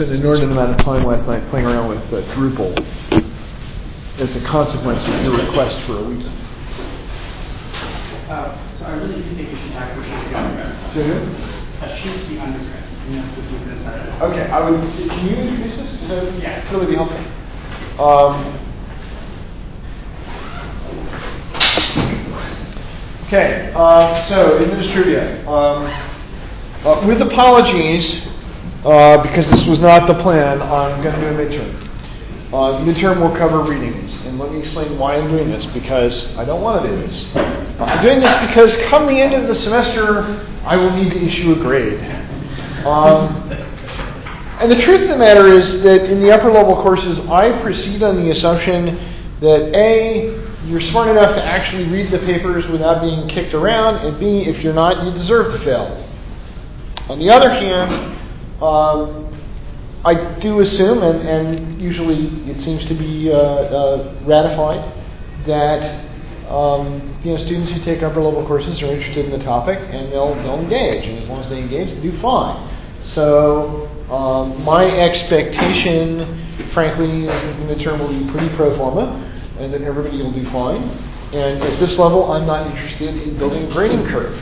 spent an inordinate amount of time last night playing around with Drupal as a consequence of your request for a week. So I really do think you should talk to the undergrad. To who? She's the undergrad. Okay, can you introduce this? Yeah. Really be helpful. Okay, so Administrivia. With apologies, because this was not the plan, I'm going to do a midterm. Midterm will cover readings, and let me explain why I'm doing this, because I don't want to do this. I'm doing this because come the end of the semester, I will need to issue a grade. And the truth of the matter is that in the upper level courses, I proceed on the assumption that A, you're smart enough to actually read the papers without being kicked around, and B, if you're not, you deserve to fail. On the other hand, I do assume, and usually it seems to be ratified, that students who take upper level courses are interested in the topic, and they'll engage, and as long as they engage, they do fine. So my expectation, frankly, is that the midterm will be pretty pro forma, and that everybody will do fine. And at this level, I'm not interested in building a grading curve.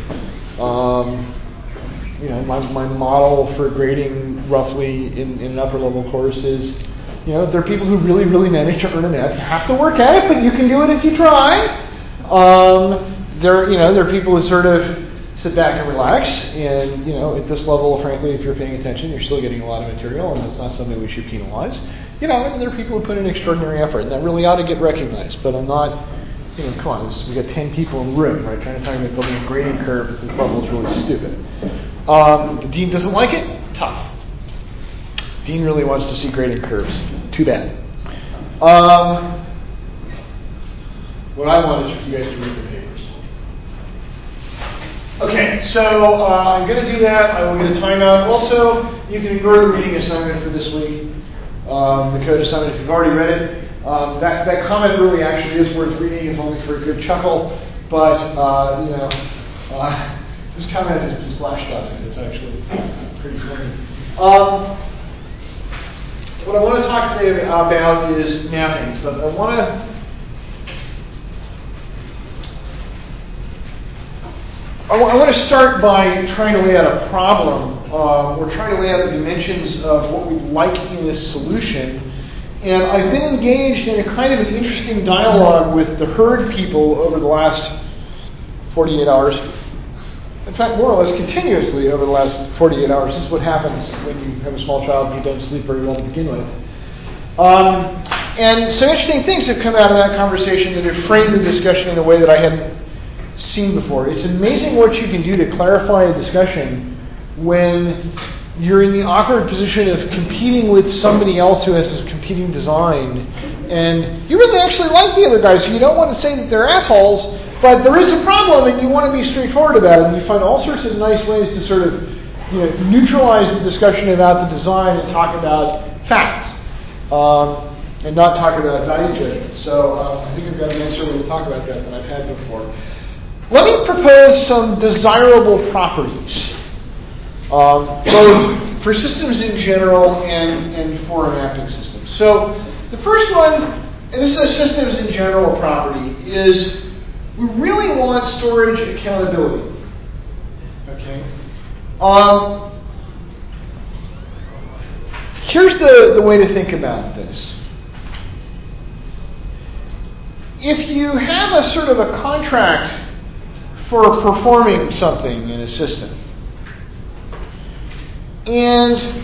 My model for grading roughly in an upper level course is, there are people who really, really manage to earn an F. You have to work at it, but you can do it if you try. There are people who sort of sit back and relax, and at this level, frankly, if you're paying attention, you're still getting a lot of material, and it's not something we should penalize. And there are people who put in extraordinary effort, and that really ought to get recognized. But I'm not, come on, we got 10 people in the room, right? Trying to talk about building a grading curve at this level is really stupid. The dean doesn't like it? Tough. Dean really wants to see grading curves. Too bad. What I want is for you guys to read the papers. Okay, so I'm going to do that. I will get a timeout. Also, you can ignore the reading assignment for this week. The code assignment, if you've already read it. That comment really actually is worth reading, if only for a good chuckle. But, this comment has been slashed out, and it's actually pretty funny. What I want to talk today about is mapping. But I want to start by trying to lay out a problem, or trying to lay out the dimensions of what we'd like in this solution. And I've been engaged in a kind of an interesting dialogue with the herd people over the last 48 hours. In fact, more or less continuously over the last 48 hours. This is what happens when you have a small child and you don't sleep very well to begin with. And some interesting things have come out of that conversation that have framed the discussion in a way that I hadn't seen before. It's amazing what you can do to clarify a discussion when you're in the awkward position of competing with somebody else who has a competing design, and you really actually like the other guy, so you don't want to say that they're assholes, but there is a problem, and you want to be straightforward about it, and you find all sorts of nice ways to sort of neutralize the discussion about the design and talk about facts, and not talk about value judgment. So I think I've got an answer way to talk about that I've had before. Let me propose some desirable properties, both for systems in general and for a mapping system. So the first one, and this is a systems in general property, is we really want storage accountability. Okay. Here's the way to think about this. If you have a sort of a contract for performing something in a system, and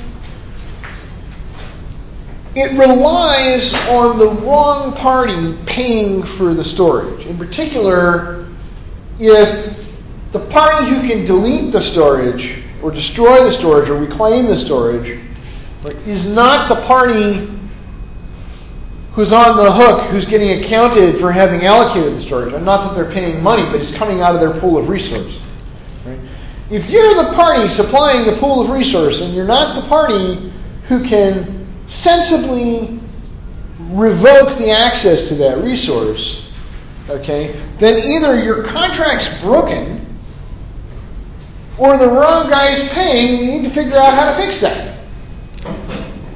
it relies on the wrong party paying for the storage. In particular, if the party who can delete the storage or destroy the storage or reclaim the storage is not the party who's on the hook, who's getting accounted for having allocated the storage. And not that they're paying money, but it's coming out of their pool of resource. Right? If you're the party supplying the pool of resource and you're not the party who can sensibly revoke the access to that resource, okay, then either your contract's broken or the wrong guy's paying, and you need to figure out how to fix that.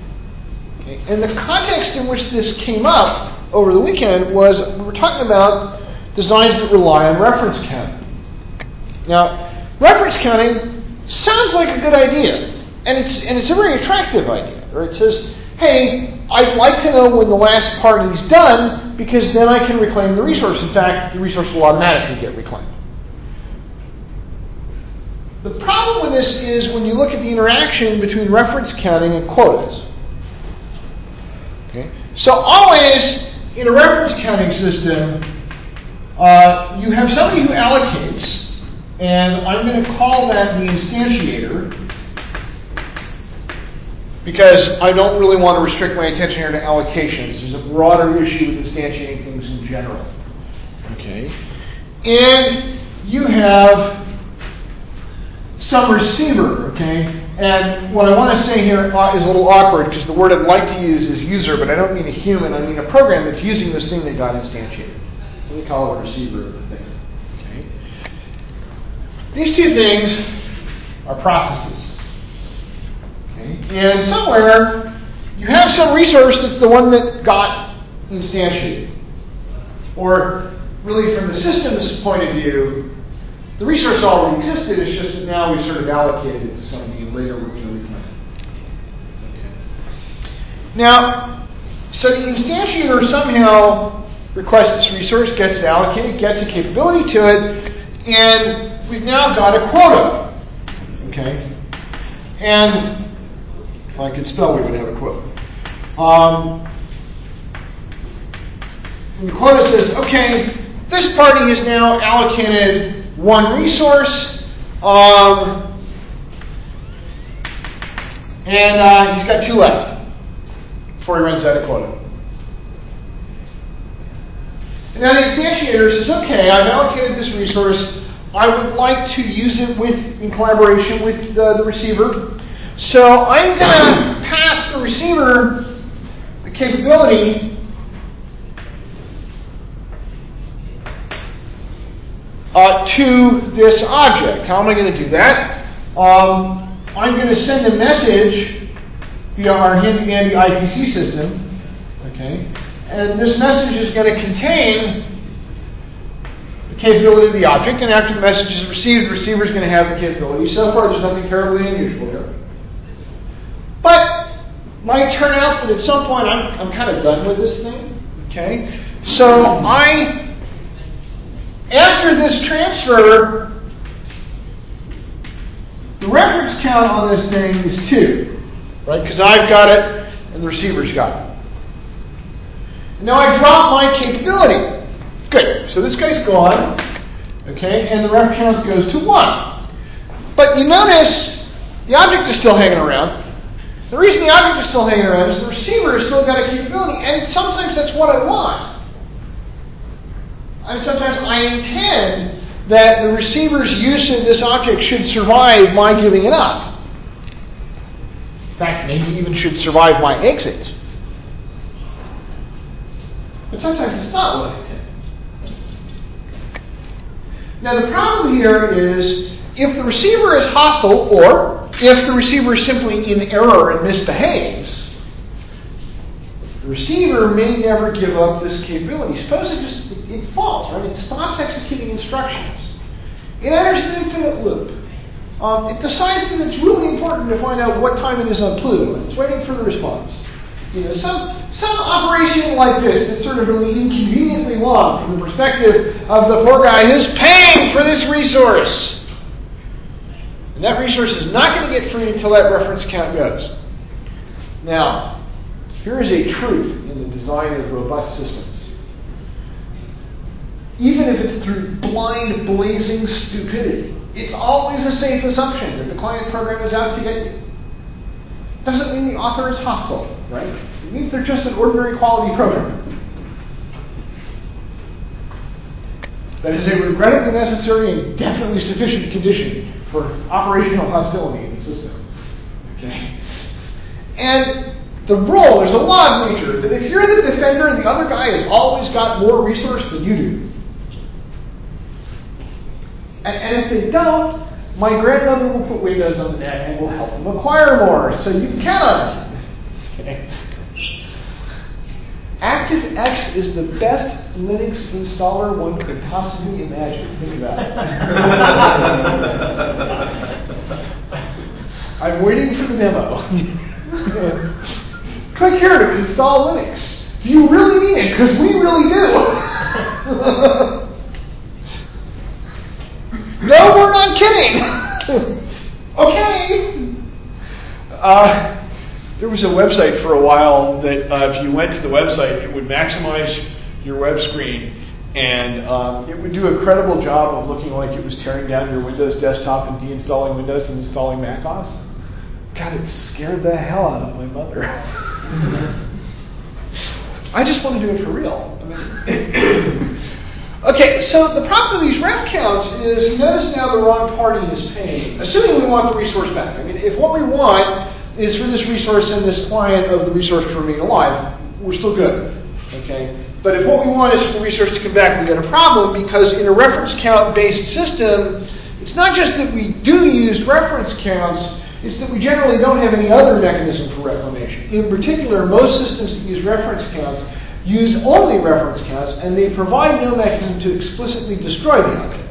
And the context in which this came up over the weekend was we were talking about designs that rely on reference counting. Now, reference counting sounds like a good idea, and it's a very attractive idea. Right? It says, hey, I'd like to know when the last part is done because then I can reclaim the resource. In fact, the resource will automatically get reclaimed. The problem with this is when you look at the interaction between reference counting and quotas. Okay? So always in a reference counting system, you have somebody who allocates, and I'm going to call that the instantiator because I don't really want to restrict my attention here to allocations. There's a broader issue with instantiating things in general. Okay? And you have some receiver, okay? And what I want to say here is a little awkward because the word I'd like to use is user, but I don't mean a human. I mean a program that's using this thing that got instantiated. Let me call it a receiver of the thing. Okay? These two things are processes. Okay? And somewhere you have some resource that's the one that got instantiated. Or really from the system's point of view, the resource already existed, it's just that now we've sort of allocated it to somebody and later we're going to reclaim it. Okay. Now, so the instantiator somehow requests this resource, gets it allocated, gets a capability to it, and we've now got a quota. Okay? And if I could spell, we would have a quota. And the quota says, okay, this party has now allocated one resource, and he's got 2 left before he runs out of quota. And now the instantiator says, okay, I've allocated this resource. I would like to use it in collaboration with the receiver. So I'm going to pass the receiver the capability to this object. How am I going to do that? I'm going to send a message via our handy-dandy IPC system. Okay? And this message is going to contain the capability of the object, and after the message is received, the receiver is going to have the capability. So far, there's nothing terribly unusual here. But it might turn out that at some point I'm kind of done with this thing. Okay? So after this transfer, the reference count on this thing is 2, right? Because I've got it and the receiver's got it. Now I drop my capability. Good. So this guy's gone, okay, and the ref count goes to 1. But you notice the object is still hanging around. The reason the object is still hanging around is the receiver has still got a capability, and sometimes that's what I want. And sometimes I intend that the receiver's use of this object should survive my giving it up. In fact, maybe even should survive my exit. But sometimes it's not what I intend. Now the problem here is if the receiver is hostile, or if the receiver is simply in error and misbehaves, the receiver may never give up this capability. Suppose it falls, right? It stops executing instructions. It enters an infinite loop. It decides that it's really important to find out what time it is on Pluto, and it's waiting for the response. You know, some operation like this that's sort of really inconveniently long from the perspective of the poor guy who's paying for this resource. And that resource is not going to get free until that reference count goes. Now, here is a truth in the design of robust systems. Even if it's through blind, blazing stupidity, it's always a safe assumption that the client program is out to get you. Doesn't mean the author is hostile, right? It means they're just an ordinary quality program. That is a regrettably necessary and definitely sufficient condition for operational hostility in the system. Okay? And the rule, there's a law of nature that if you're the defender, the other guy has always got more resource than you do. And if they don't, my grandmother will put windows on the net and will help them acquire more, so you can count on it. Okay. ActiveX is the best Linux installer one could possibly imagine. Think about it. I'm waiting for the demo. Click here to install Linux. Do you really mean it? Because we really do. No, we're not kidding. Okay. There was a website for a while that if you went to the website, it would maximize your web screen, and it would do a credible job of looking like it was tearing down your Windows desktop and deinstalling Windows and installing Mac OS. God, it scared the hell out of my mother. I just want to do it for real. Okay, so the problem with these ref counts is, you notice now the wrong party is paying, assuming we want the resource back. I mean, if what we want is for this resource and this client of the resource to remain alive, we're still good. Okay? But if what we want is for the resource to come back, we've got a problem, because in a reference count-based system, it's not just that we do use reference counts, it's that we generally don't have any other mechanism for reclamation. In particular, most systems that use reference counts use only reference counts, and they provide no mechanism to explicitly destroy the object.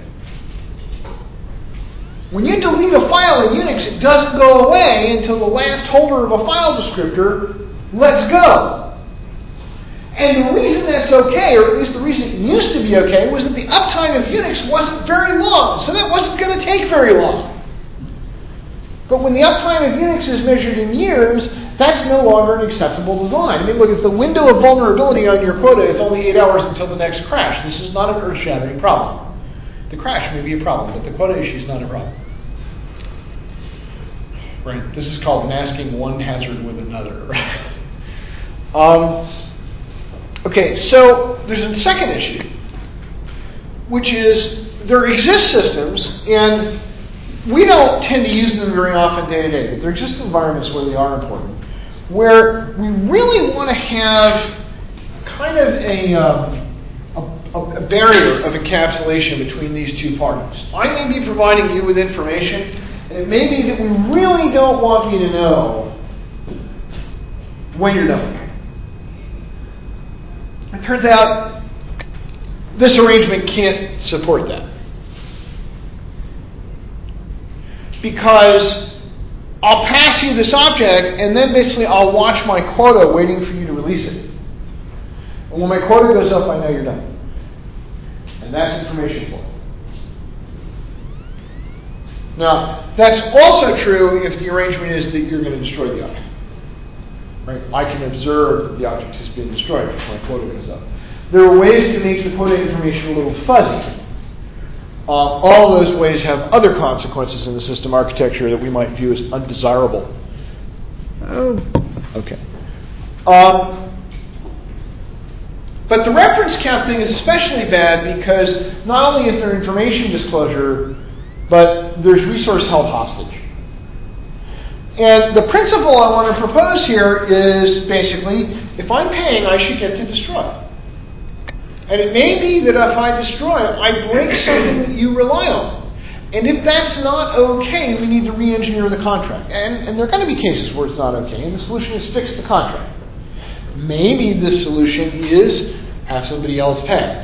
When you delete a file in Unix, it doesn't go away until the last holder of a file descriptor lets go. And the reason that's okay, or at least the reason it used to be okay, was that the uptime of Unix wasn't very long, so that wasn't going to take very long. But when the uptime of Unix is measured in years, that's no longer an acceptable design. I mean, look, if the window of vulnerability on your quota is only 8 hours until the next crash, this is not an earth-shattering problem. The crash may be a problem, but the quota issue is not a problem. Right? This is called masking one hazard with another. Okay, so there's a second issue, which is there exist systems, and we don't tend to use them very often day to day, but there exist environments where they are important, where we really want to have kind of a barrier of encapsulation between these two parties. I may be providing you with information, and it may be that we really don't want you to know when you're done. It turns out this arrangement can't support that. Because I'll pass you this object, and then basically I'll watch my quota waiting for you to release it. And when my quota goes up, I know you're done. And that's information flow. Now, that's also true if the arrangement is that you're going to destroy the object. Right? I can observe that the object has been destroyed if my quota goes up. There are ways to make the quota information a little fuzzy. All of those ways have other consequences in the system architecture that we might view as undesirable. Oh, okay. But the reference count thing is especially bad because not only is there information disclosure, but there's resource held hostage. And the principle I want to propose here is basically, if I'm paying, I should get to destroy. And it may be that if I destroy it, I break something that you rely on. And if that's not okay, we need to re-engineer the contract. And there are going to be cases where it's not okay, and the solution is fix the contract. Maybe the solution is have somebody else pay.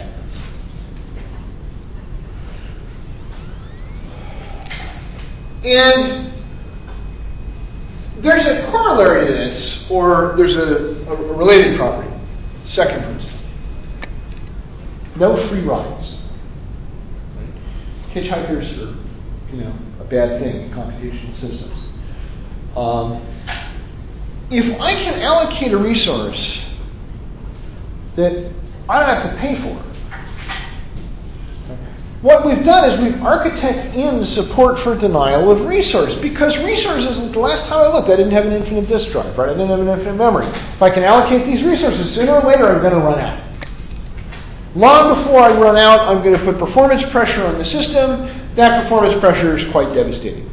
And there's a corollary to this, or there's a related property. Second principle. No free rides. Right? Hitchhikers are, a bad thing in computational systems. If I can allocate a resource that I don't have to pay for, what we've done is we've architected in support for denial of resource, because resources, the last time I looked, I didn't have an infinite disk drive, right? I didn't have an infinite memory. If I can allocate these resources, sooner or later I'm going to run out. Long before I run out, I'm going to put performance pressure on the system. That performance pressure is quite devastating.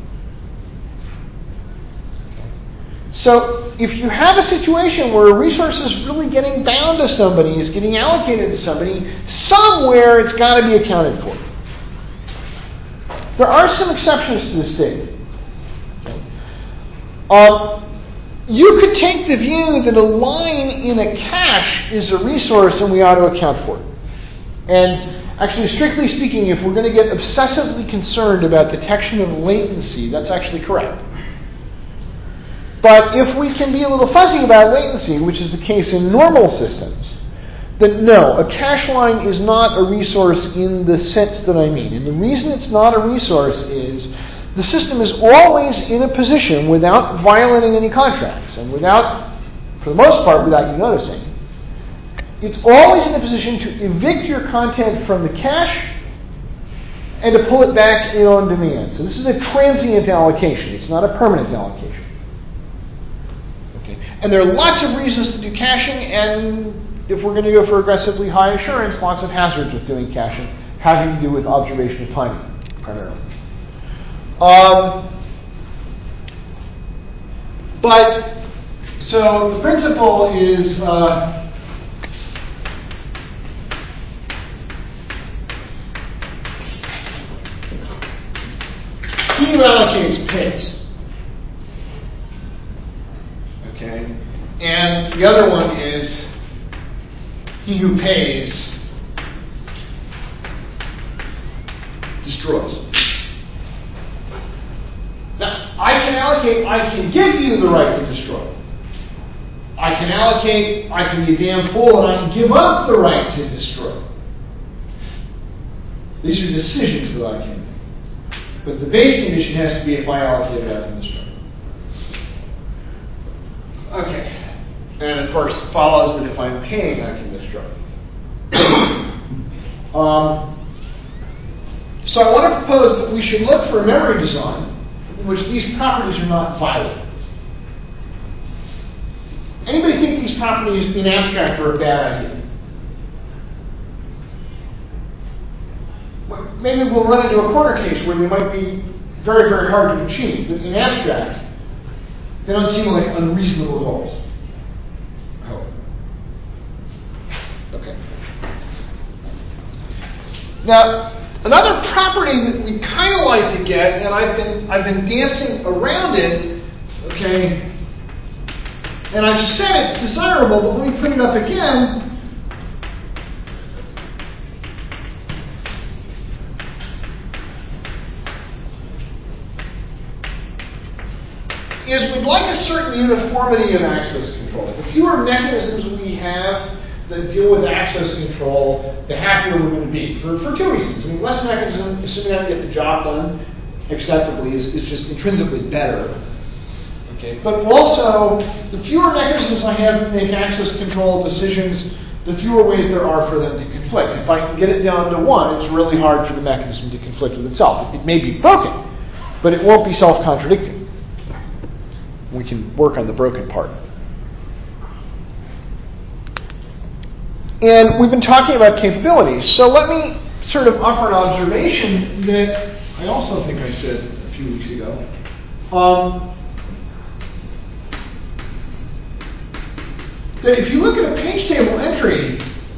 So if you have a situation where a resource is really getting bound to somebody, is getting allocated to somebody, somewhere it's got to be accounted for. There are some exceptions to this statement. you could take the view that a line in a cache is a resource and we ought to account for it. And actually, strictly speaking, if we're going to get obsessively concerned about detection of latency, that's actually correct. But if we can be a little fuzzy about latency, which is the case in normal systems, then no, a cache line is not a resource in the sense that I mean. And the reason it's not a resource is the system is always in a position, without violating any contracts, and without, for the most part, without you noticing, it's always in a position to evict your content from the cache and to pull it back in on demand. So this is a transient allocation. It's not a permanent allocation. Okay. And there are lots of reasons to do caching, and if we're going to go for aggressively high assurance, lots of hazards with doing caching, having to do with observation of timing, primarily. So the principle is he who allocates pays. Okay? And the other one is he who pays destroys. Now, I can give you the right to destroy. I can allocate, I can be a damn fool, and I can give up the right to destroy. These are decisions that I can make. But the base condition has to be if I allocate it, I can destroy. Okay. And of course, it follows that if I'm paying, I can destroy. So I want to propose that we should look for a memory design in which these properties are not violated. Anybody think these properties in abstract are a bad idea? Well, maybe we'll run into a corner case where they might be very, very hard to achieve, but in abstract, they don't seem like unreasonable goals. I hope. Okay. Now, another property that we kind of like to get, and I've been dancing around it, okay, and I've said it's desirable, but let me put it up again. Is we'd like a certain uniformity of access control. The fewer mechanisms we have that deal with access control, the happier we're going to be. For two reasons. I mean, less mechanism, assuming I can get the job done acceptably, is just intrinsically better. Okay. But also, the fewer mechanisms I have to make access control decisions, the fewer ways there are for them to conflict. If I can get it down to one, it's really hard for the mechanism to conflict with itself. It may be broken, but it won't be self-contradicting. We can work on the broken part. And we've been talking about capabilities. So let me sort of offer an observation that I also think I said a few weeks ago. That if you look at a page table entry,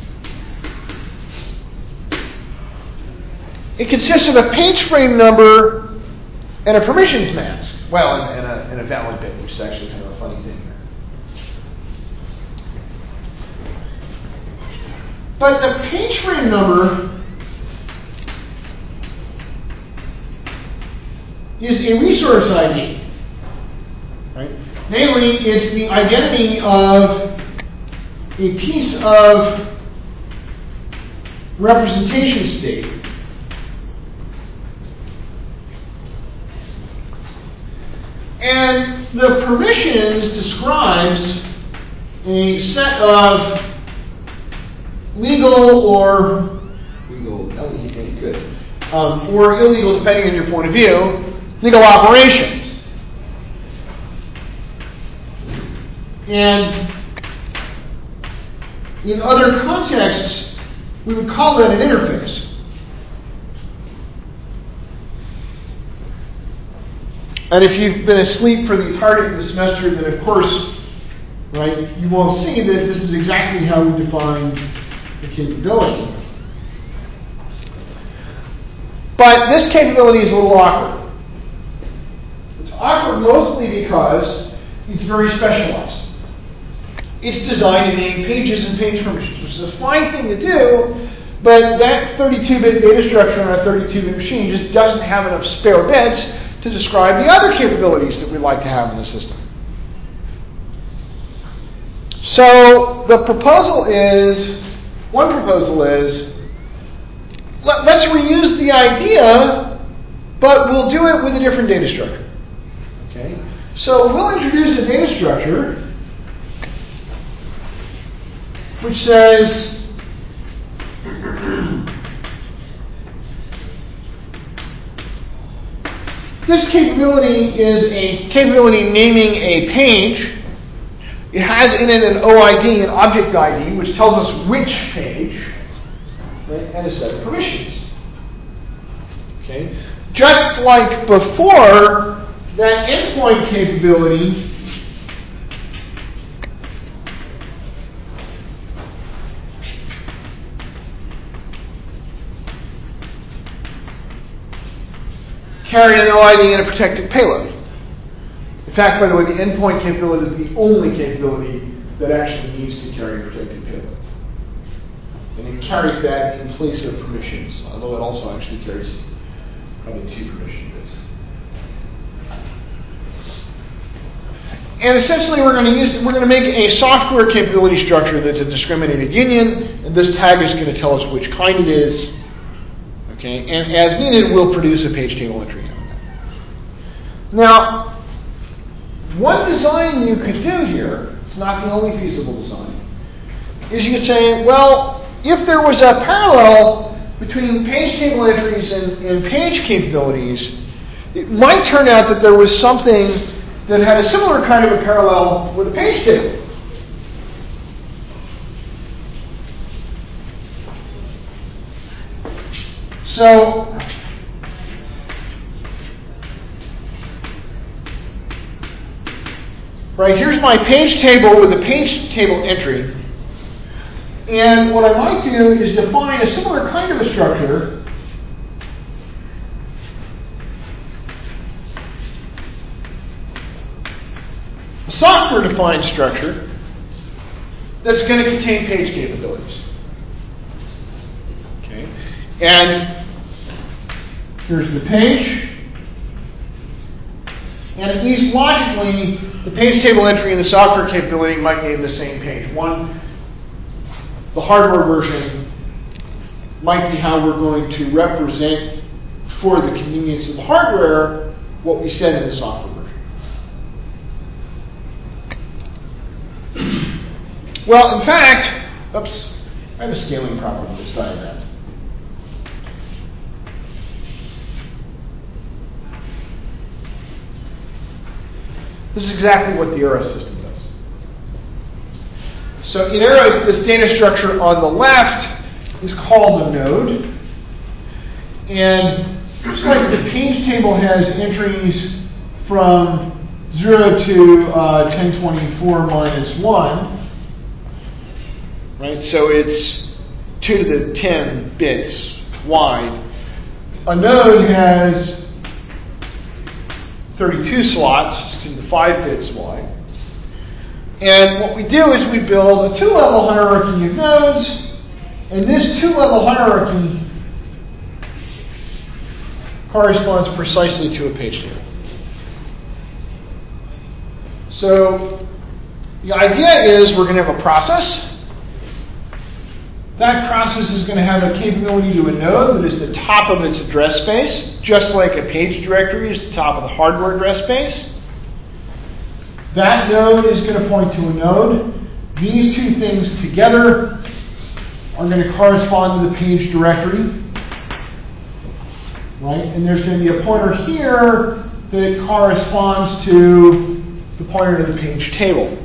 it consists of a page frame number and a permissions mask. Well, and a valid bit, which is actually kind of a funny thing here. But the page frame number is a resource ID. Right? Namely, it's the identity of a piece of representation state. And the permissions describes a set of legal or L-E-A, good, or illegal, depending on your point of view, legal operations. And in other contexts, we would call that an interface. And if you've been asleep for the entirety of the semester, then of course, right, you won't see that this is exactly how we define the capability. But this capability is a little awkward. It's awkward mostly because It's very specialized. It's designed to name pages and page permissions, which is a fine thing to do, but that 32-bit data structure on a 32-bit machine just doesn't have enough spare bits to describe the other capabilities that we'd like to have in the system. So the proposal is, let's reuse the idea, but we'll do it with a different data structure. Okay? So we'll introduce a data structure which says this capability is a capability naming a page. It has in it an OID, an object ID, which tells us which page, right, and a set of permissions. Okay? Just like before, that endpoint capability carried an OID and a protected payload. In fact, by the way, the endpoint capability is the only capability that actually needs to carry a protected payload. And it carries that in place of permissions, although it also actually carries probably 2 permission bits. And essentially we're going to make a software capability structure that's a discriminated union, and this tag is going to tell us which kind it is. Okay, and as needed, we'll produce a page table entry out of that. Now, one design you could do here, it's not the only feasible design, is you could say, well, if there was a parallel between page table entries and page capabilities, it might turn out that there was something that had a similar kind of a parallel with a page table. So, right, here's my page table with a page table entry. And what I might do is define a similar kind of a structure a software-defined structure that's going to contain page capabilities. Okay, and here's the page. And at least logically, the page table entry and the software capability might name the same page. One, the hardware version, might be how we're going to represent, for the convenience of the hardware, what we said in the software version. Well, in fact, oops, I have a scaling problem with this diagram. This is exactly what the Eros system does. So in Eros, this data structure on the left is called a node. And just like the page table has entries from 0 to 1024 minus 1, right? So it's 2 to the 10 bits wide. A node has 32 slots, 5 bits wide. And what we do is we build a 2-level hierarchy of nodes, and this 2-level hierarchy corresponds precisely to a page table. So the idea is we're going to have a process. That process is going to have a capability to a node that is the top of its address space, just like a page directory is the top of the hardware address space. That node is going to point to a node. These two things together are going to correspond to the page directory. Right? And there's going to be a pointer here that corresponds to the pointer to the page table.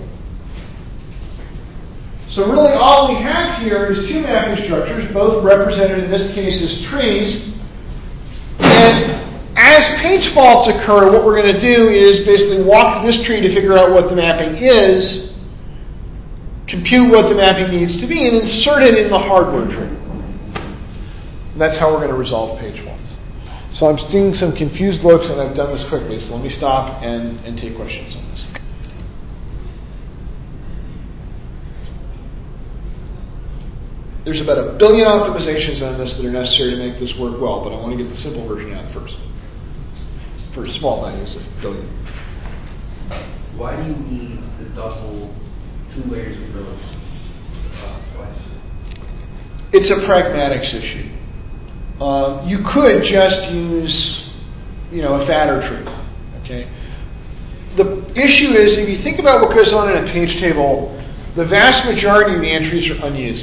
So really all we have here is 2 mapping structures, both represented in this case as trees. And as page faults occur, what we're going to do is basically walk this tree to figure out what the mapping is, compute what the mapping needs to be, and insert it in the hardware tree. And that's how we're going to resolve page faults. So I'm seeing some confused looks, and I've done this quickly, so let me stop and take questions on this. There's about 1 billion optimizations on this that are necessary to make this work well, but I want to get the simple version out first. For small values of billion. Why do you need the double 2 layers of rows twice? It's a pragmatics issue. You could just use, a fatter tree. Okay. The issue is, if you think about what goes on in a page table, the vast majority of the entries are unused.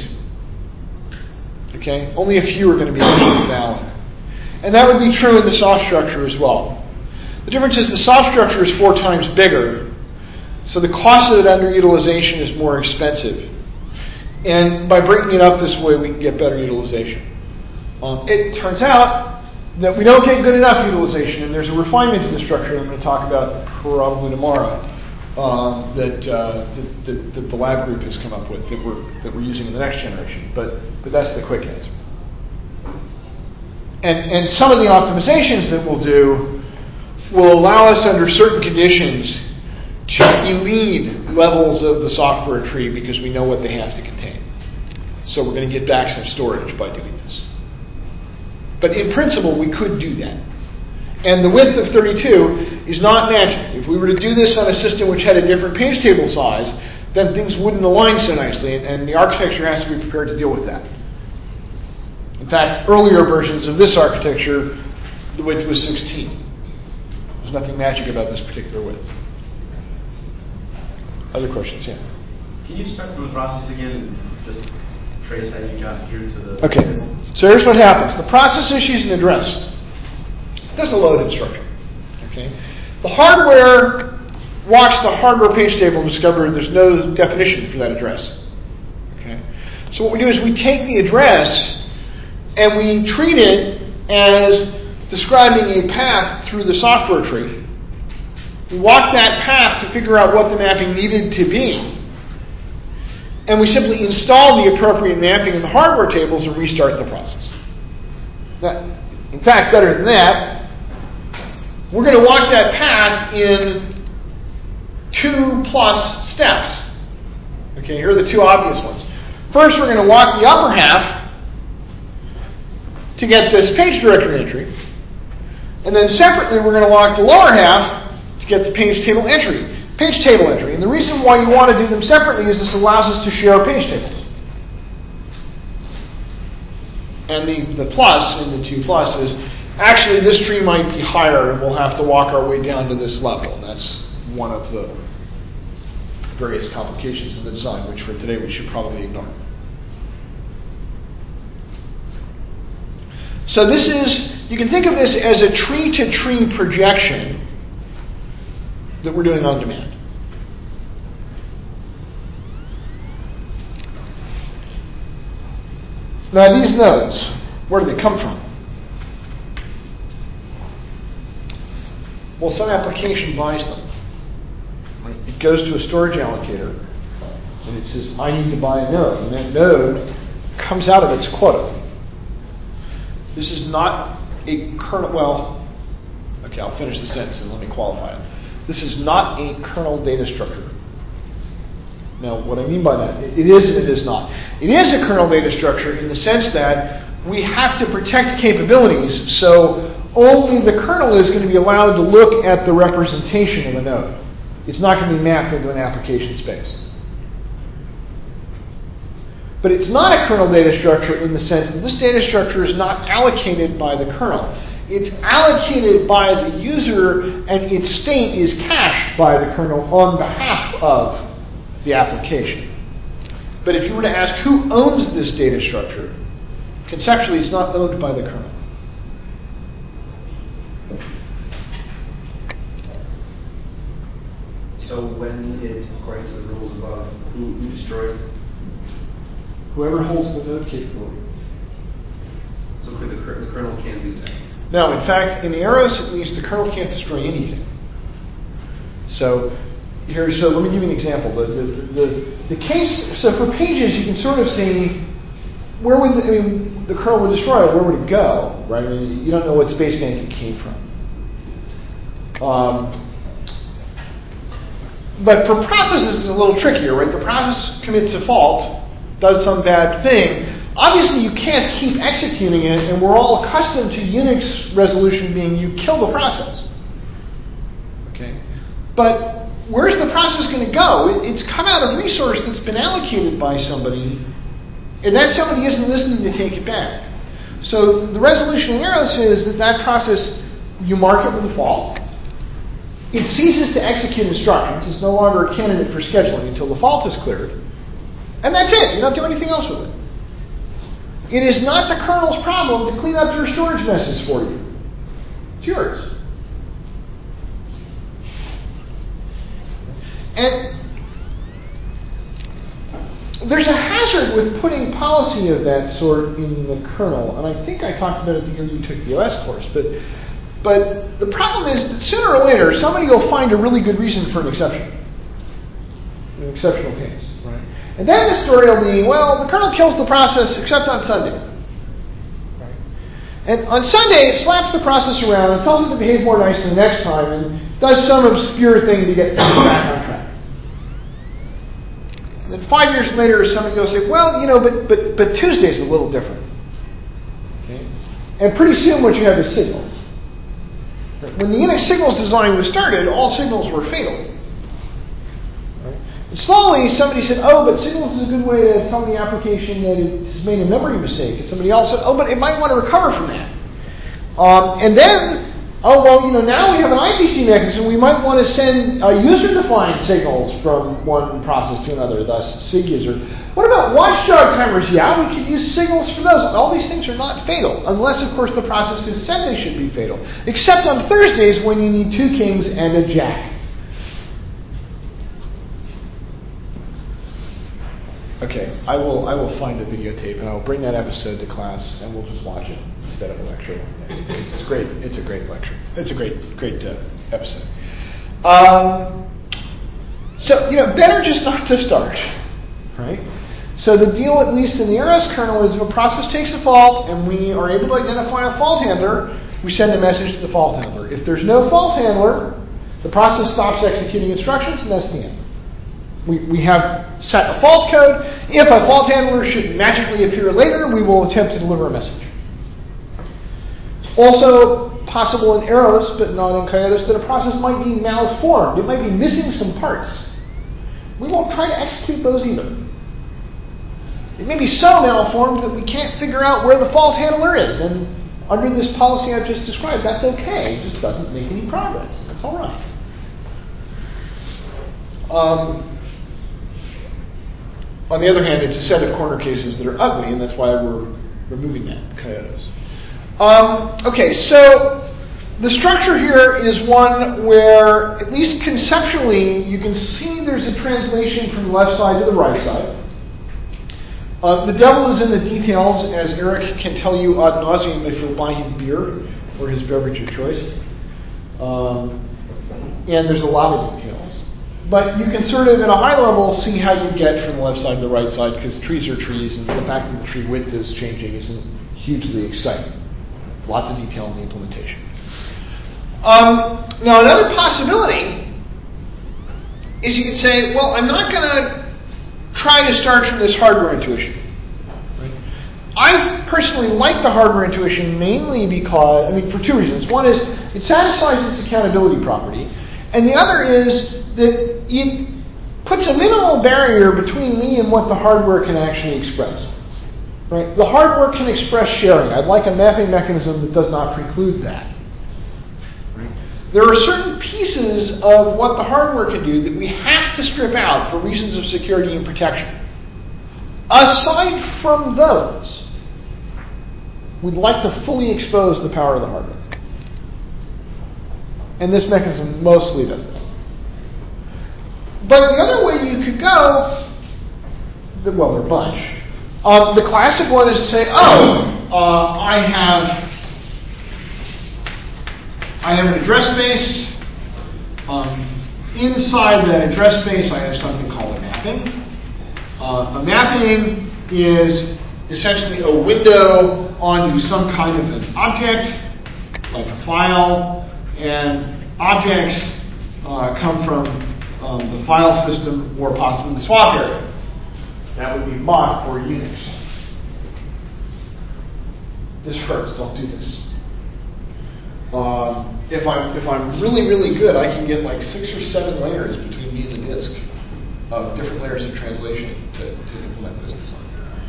Okay. Only a few are going to be actually valid, and that would be true in the soft structure as well. The difference is the soft structure is 4 times bigger, so the cost of that underutilization is more expensive. And by breaking it up this way, we can get better utilization. It turns out that we don't get good enough utilization, and there's a refinement to the structure that I'm going to talk about probably tomorrow that the lab group has come up with that we're using in the next generation. But that's the quick answer. And some of the optimizations that we'll do will allow us under certain conditions to elide levels of the software tree because we know what they have to contain. So we're going to get back some storage by doing this. But in principle, we could do that. And the width of 32 is not magic. If we were to do this on a system which had a different page table size, then things wouldn't align so nicely, and the architecture has to be prepared to deal with that. In fact, earlier versions of this architecture, the width was 16. There's nothing magic about this particular width. Other questions? Yeah. Can you start from the process again and just trace how you got here to the... Okay. So here's what happens. The process issues an address. That's a load instruction. Okay. The hardware walks the hardware page table and discovers there's no definition for that address. Okay. So what we do is we take the address and we treat it as describing a path through the software tree. We walk that path to figure out what the mapping needed to be. And we simply install the appropriate mapping in the hardware tables and restart the process. Now, in fact, better than that, we're going to walk that path in 2+ steps. Okay, here are the 2 obvious ones. First, we're going to walk the upper half to get this page directory entry. And then separately, we're going to walk the lower half to get the page table entry. And the reason why you want to do them separately is this allows us to share page tables. And the plus in the 2+ is actually this tree might be higher and we'll have to walk our way down to this level. And that's one of the various complications in the design, which for today we should probably ignore. So this is, you can think of this as a tree-to-tree projection that we're doing on demand. Now these nodes, where do they come from? Well, some application buys them. Right? It goes to a storage allocator and it says, I need to buy a node. And that node comes out of its quota. This is not a kernel, okay, I'll finish the sentence and let me qualify it. This is not a kernel data structure. Now, what I mean by that, it is and it is not. It is a kernel data structure in the sense that we have to protect capabilities, so only the kernel is going to be allowed to look at the representation of a node. It's not going to be mapped into an application space. But it's not a kernel data structure in the sense that this data structure is not allocated by the kernel. It's allocated by the user, and its state is cached by the kernel on behalf of the application. But if you were to ask who owns this data structure, conceptually it's not owned by the kernel. So when needed, according to the rules above, who destroys it? Whoever holds the node capability. So the kernel can't do that? No, in fact, in Eros at least, the kernel can't destroy anything. So let me give you an example. The case, so for pages, you can sort of see where would the kernel would destroy it. Where would it go? Right? I mean, you don't know what space bank it came from. But for processes, it's a little trickier, right? The process commits a fault, does some bad thing. Obviously, you can't keep executing it, and we're all accustomed to Unix resolution being you kill the process. Okay, but where's the process going to go? It's come out of resource that's been allocated by somebody, and that somebody isn't listening to take it back. So the resolution in Eros is that process, you mark it with a fault. It ceases to execute instructions. It's no longer a candidate for scheduling until the fault is cleared. And that's it. You don't do anything else with it. It is not the kernel's problem to clean up your storage messes for you. It's yours. And there's a hazard with putting policy of that sort in the kernel, and I think I talked about it the year you took the OS course, but the problem is that sooner or later, somebody will find a really good reason for an exception. An exceptional case, right? And then the story will be, well, the kernel kills the process except on Sunday. Right? And on Sunday, it slaps the process around and tells it to behave more nicely next time and does some obscure thing to get things back on track. And then 5 years later, somebody will say, well, but Tuesday's a little different. Okay? And pretty soon what you have is signals. When the Unix signals design was started, all signals were fatal. Right? And slowly, somebody said, oh, but signals is a good way to tell the application that it has made a memory mistake. And somebody else said, oh, but it might want to recover from that. And then, now we have an IPC mechanism. We might want to send user-defined signals from one process to another, thus SIG user. What about watchdog timers? Yeah, we could use signals for those. All these things are not fatal, unless, of course, the process has said they should be fatal. Except on Thursdays when you need 2 kings and a jack. Okay, I will find a videotape and I will bring that episode to class and we'll just watch it instead of a lecture. It's great. It's a great lecture. It's a great episode. Better just not to start, right? So the deal, at least in the Eros kernel, is if a process takes a fault and we are able to identify a fault handler, we send a message to the fault handler. If there's no fault handler, the process stops executing instructions and that's the end. We have set a fault code. If a fault handler should magically appear later, we will attempt to deliver a message. Also possible in Eros, but not in Kyotos, that a process might be malformed. It might be missing some parts. We won't try to execute those either. It may be so malformed that we can't figure out where the fault handler is. And under this policy I've just described, that's okay. It just doesn't make any progress. That's all right. On the other hand, it's a set of corner cases that are ugly, and that's why we're removing that in Kyotos. Okay, so the structure here is one where, at least conceptually, you can see there's a translation from the left side to the right side. The devil is in the details, as Eric can tell you ad nauseum if you'll buy him beer or his beverage of choice. And there's a lot of details. But you can sort of, at a high level, see how you get from the left side to the right side, because trees are trees, and the fact that the tree width is changing isn't hugely exciting. Lots of detail in the implementation. Now, another possibility is you could say, well, I'm not going to try to start from this hardware intuition. Right? I personally like the hardware intuition mainly because, for 2 reasons. One is it satisfies its accountability property, and the other is that it puts a minimal barrier between me and what the hardware can actually express. Right? The hardware can express sharing. I'd like a mapping mechanism that does not preclude that. Right? There are certain pieces of what the hardware can do that we have to strip out for reasons of security and protection. Aside from those, we'd like to fully expose the power of the hardware. And this mechanism mostly does that. But the other way you could go, well, there are a bunch. The classic one is to say, I have an address space. Inside that address space, I have something called a mapping. A mapping is essentially a window onto some kind of an object, like a file, and objects come from the file system or possibly the swap area. That would be Mach or Unix. this hurts. Don't do this. If I'm really, really good, I can get like 6 or 7 layers between me and the disk of different layers of translation to implement this design.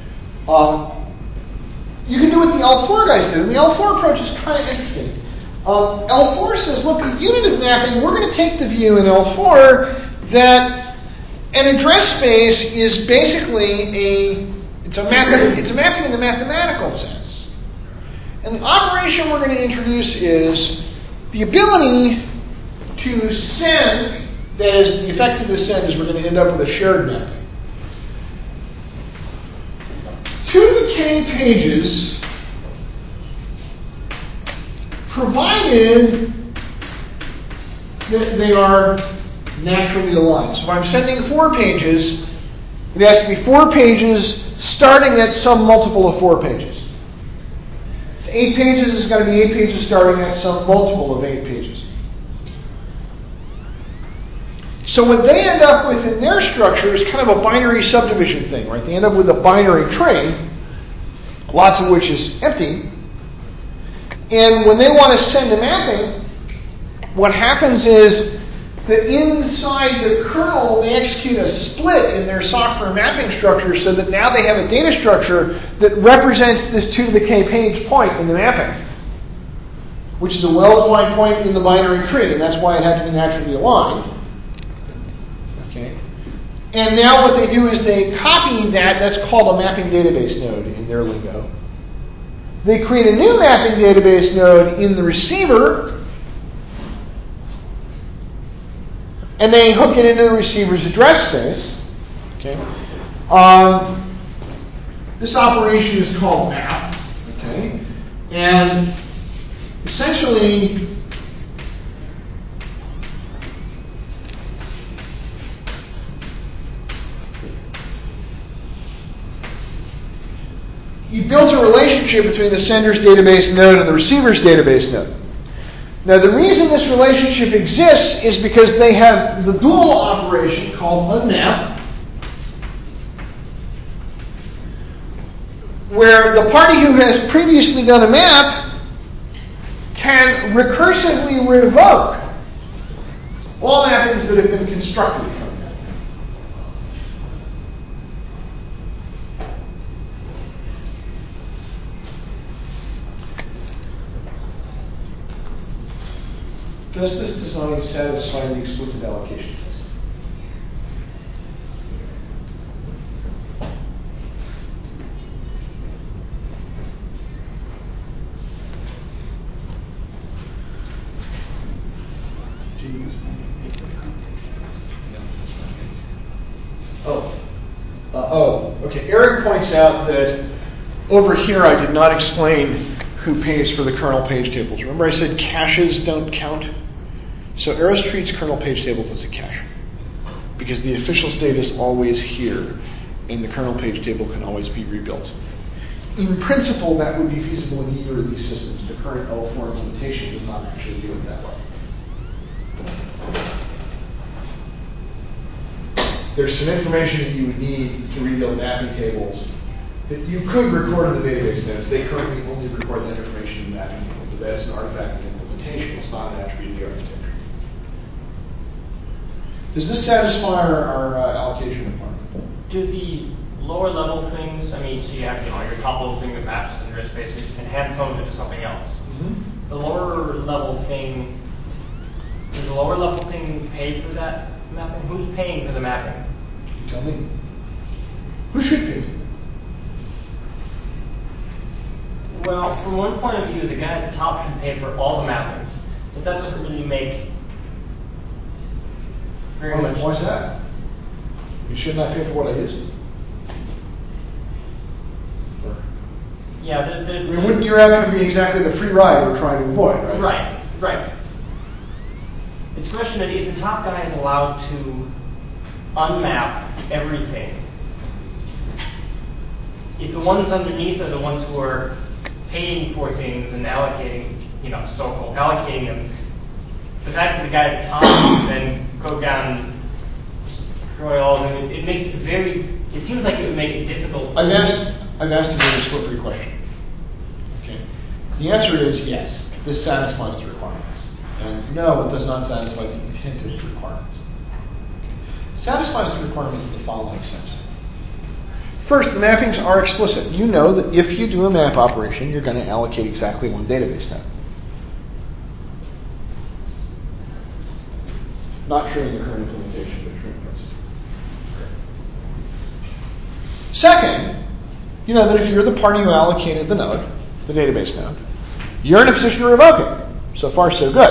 You can do what the L4 guys did, and the L4 approach is kind of interesting. L4 says, look, the unit of mapping, we're going to take the view in L4 that an address space is basically it's a mapping in the mathematical sense. And the operation we're going to introduce is the ability to send, that is, the effect of the send is we're going to end up with a shared mapping. 2 to the k pages, provided that they are naturally aligned. So if I'm sending 4 pages, it has to be 4 pages starting at some multiple of 4 pages. It's 8 pages, it's got to be 8 pages starting at some multiple of 8 pages. So what they end up with in their structure is kind of a binary subdivision thing, right? They end up with a binary tree, lots of which is empty. And when they want to send a mapping, what happens is that inside the kernel, they execute a split in their software mapping structure so that now they have a data structure that represents this 2 to the k page point in the mapping, which is a well-defined point in the binary tree, and that's why it had to be naturally aligned. Okay. And now what they do is they copy that. That's called a mapping database node in their lingo. They create a new mapping database node in the receiver, and they hook it into the receiver's address space. Okay. This operation is called map. Okay. And essentially, you build a relationship between the sender's database node and the receiver's database node. Now, the reason this relationship exists is because they have the dual operation called unmap, where the party who has previously done a map can recursively revoke all mappings that have been constructed from that. Does this design satisfy the explicit allocation test? Okay. Eric points out that over here I did not explain who pays for the kernel page tables. Remember I said caches don't count? So Eros treats kernel page tables as a cache because the official state is always here and the kernel page table can always be rebuilt. In principle, that would be feasible in either of these systems. The current L4 implementation does not actually do it that way. There's some information that you would need to rebuild mapping tables that you could record in the database nodes. They currently only record that information in the mapping table, but that's an artifact of implementation. It's not an attribute of the architecture. Does this satisfy our allocation requirement? Do the lower level things, I mean, so you have your top level thing that maps in address spaces and hand some of it to something else. Mm-hmm. The lower level thing, does the lower level thing pay for that mapping? Who's paying for the mapping? You tell me. Who should pay? Well, from one point of view, the guy at the top should pay for all the mappings, but that doesn't really make very much. Why is that? You should not pay for what I use. Yeah, wouldn't your outcome be exactly the free ride we're trying to avoid, right? Right. It's a question of if the top guy is allowed to unmap everything, if the ones underneath are the ones who are paying for things and allocating, so-called allocating them, the fact that the guy at the top then go down and destroy all of them, it makes it it seems like it would make it difficult. I've asked a very slippery question. Okay. The answer is yes, this satisfies the requirements. And no, it does not satisfy the intended requirements. It satisfies the requirements in the following sense. First, the mappings are explicit. You know that if you do a map operation, you're going to allocate exactly one database node. Not true in the current implementation, but true in principle. Second, you know that if you're the party who allocated the node, the database node, you're in a position to revoke it. So far, so good.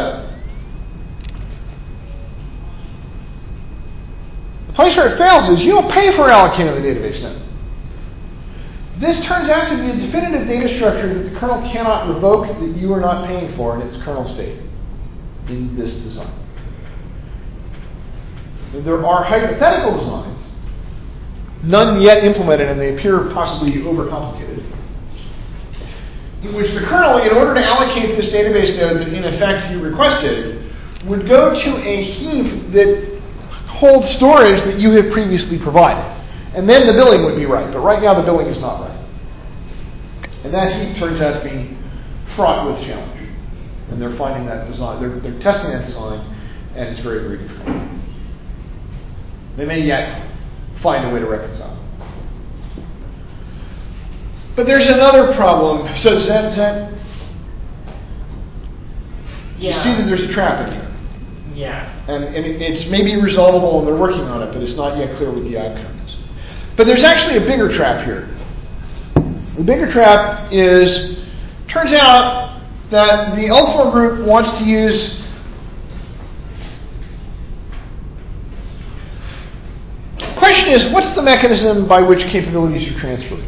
The place where it fails is you don't pay for allocating the database node. This turns out to be a definitive data structure that the kernel cannot revoke that you are not paying for in its kernel state in this design. There are hypothetical designs, none yet implemented, and they appear possibly overcomplicated, in which the kernel, in order to allocate this database node that in effect you requested, would go to a heap that holds storage that you have previously provided. And then the billing would be right. But right now the billing is not right. And that heap turns out to be fraught with challenge. And they're finding that design, they're testing that design, and it's very, very difficult. They may yet find a way to reconcile. But there's another problem. So does that you see that there's a trap in here. Yeah. And it's maybe resolvable, and they're working on it, but it's not yet clear what the outcome is. But there's actually a bigger trap here. The bigger trap is, turns out that the L4 group wants to use the question is, what's the mechanism by which capabilities are transferred?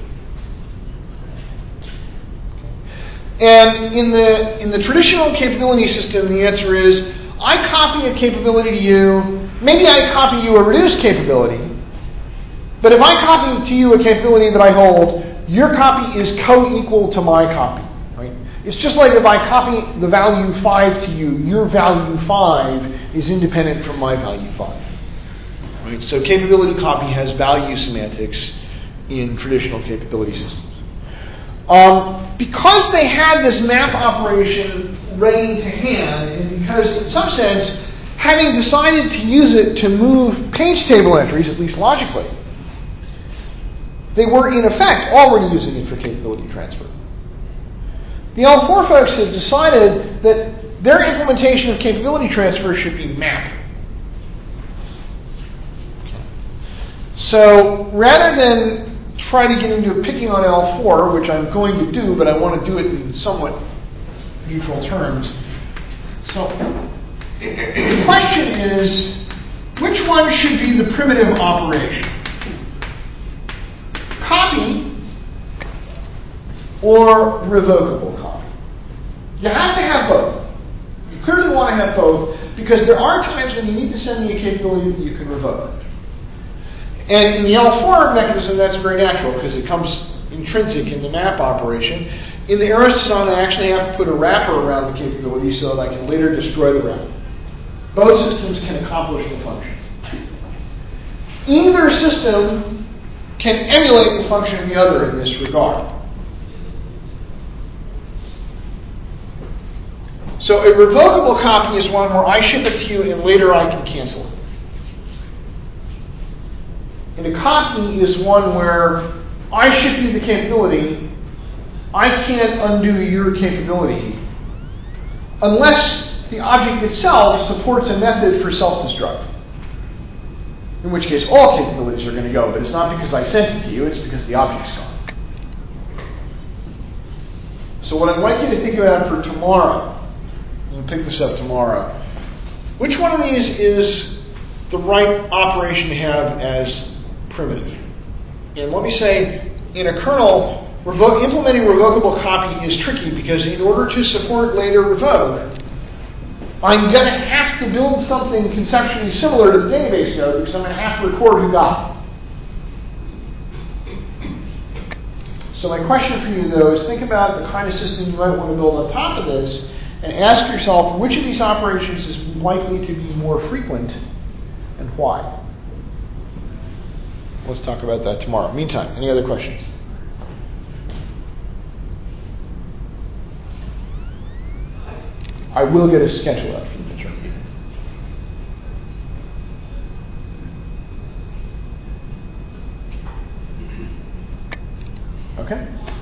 And in the traditional capability system, the answer is, I copy a capability to you, maybe I copy you a reduced capability, but if I copy to you a capability that I hold, your copy is co-equal to my copy. Right? It's just like if I copy the value 5 to you, your value 5 is independent from my value 5. Right? So capability copy has value semantics in traditional capability systems. Because they had this map operation ready to hand, and because in some sense, having decided to use it to move page table entries, at least logically, they were, in effect, already using it for capability transfer. The L4 folks have decided that their implementation of capability transfer should be map. So rather than try to get into picking on L4, which I'm going to do, but I want to do it in somewhat neutral terms. So the question is, which one should be the primitive operation? Copy or revocable copy? You have to have both. You clearly want to have both because there are times when you need to send me a capability that you can revoke. And in the L4 mechanism, that's very natural because it comes intrinsic in the map operation. In the Eros design, I actually have to put a wrapper around the capability so that I can later destroy the wrapper. Both systems can accomplish the function. Either system can emulate the function of the other in this regard. So a revocable copy is one where I ship it to you and later I can cancel it. And a copy is one where I ship you the capability, I can't undo your capability unless the object itself supports a method for self-destruct. In which case, all capabilities are going to go, but it's not because I sent it to you, it's because the object's gone. So what I'd like you to think about for tomorrow, we'll pick this up tomorrow, which one of these is the right operation to have as primitive? And let me say, in a kernel, implementing revocable copy is tricky because in order to support later revoke, I'm going to have to build something conceptually similar to the database node because I'm going to have to record who got it. So my question for you, though, is think about the kind of system you might want to build on top of this and ask yourself which of these operations is likely to be more frequent and why. Let's talk about that tomorrow. Meantime, any other questions? I will get a schedule out from the term. Okay?